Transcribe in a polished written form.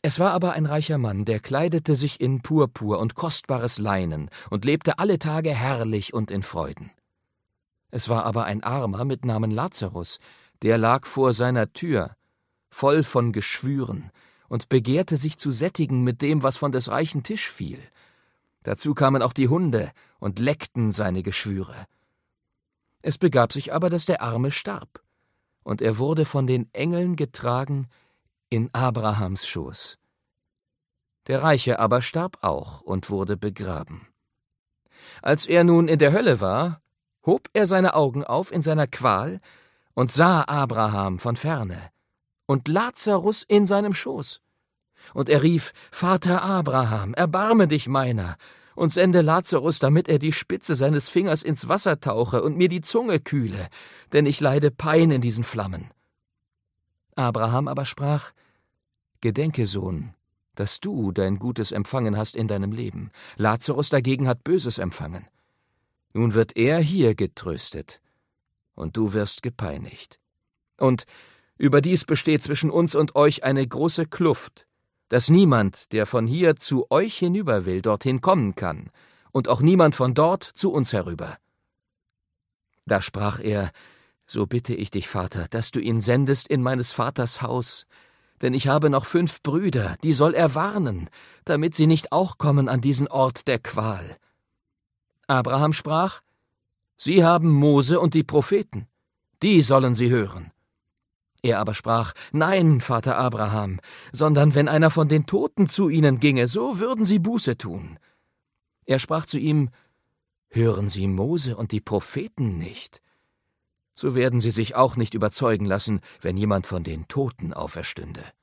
Es war aber ein reicher Mann, der kleidete sich in Purpur und kostbares Leinen und lebte alle Tage herrlich und in Freuden. Es war aber ein Armer mit Namen Lazarus, der lag vor seiner Tür, voll von Geschwüren, und begehrte sich zu sättigen mit dem, was von des reichen Tisch fiel. Dazu kamen auch die Hunde und leckten seine Geschwüre. Es begab sich aber, dass der Arme starb, und er wurde von den Engeln getragen in Abrahams Schoß. Der Reiche aber starb auch und wurde begraben. Als er nun in der Hölle war, hob er seine Augen auf in seiner Qual und sah Abraham von ferne und Lazarus in seinem Schoß. Und er rief: »Vater Abraham, erbarme dich meiner und sende Lazarus, damit er die Spitze seines Fingers ins Wasser tauche und mir die Zunge kühle, denn ich leide Pein in diesen Flammen.« Abraham aber sprach: »Gedenke, Sohn, dass du dein Gutes empfangen hast in deinem Leben. Lazarus dagegen hat Böses empfangen. Nun wird er hier getröstet, und du wirst gepeinigt. Und überdies besteht zwischen uns und euch eine große Kluft, dass niemand, der von hier zu euch hinüber will, dorthin kommen kann, und auch niemand von dort zu uns herüber.« Da sprach er: »So bitte ich dich, Vater, dass du ihn sendest in meines Vaters Haus, denn ich habe noch 5 Brüder, die soll er warnen, damit sie nicht auch kommen an diesen Ort der Qual.« Abraham sprach: »Sie haben Mose und die Propheten, die sollen sie hören.« Er aber sprach: »Nein, Vater Abraham, sondern wenn einer von den Toten zu ihnen ginge, so würden sie Buße tun.« Er sprach zu ihm: »Hören Sie Mose und die Propheten nicht? So werden sie sich auch nicht überzeugen lassen, wenn jemand von den Toten auferstünde.«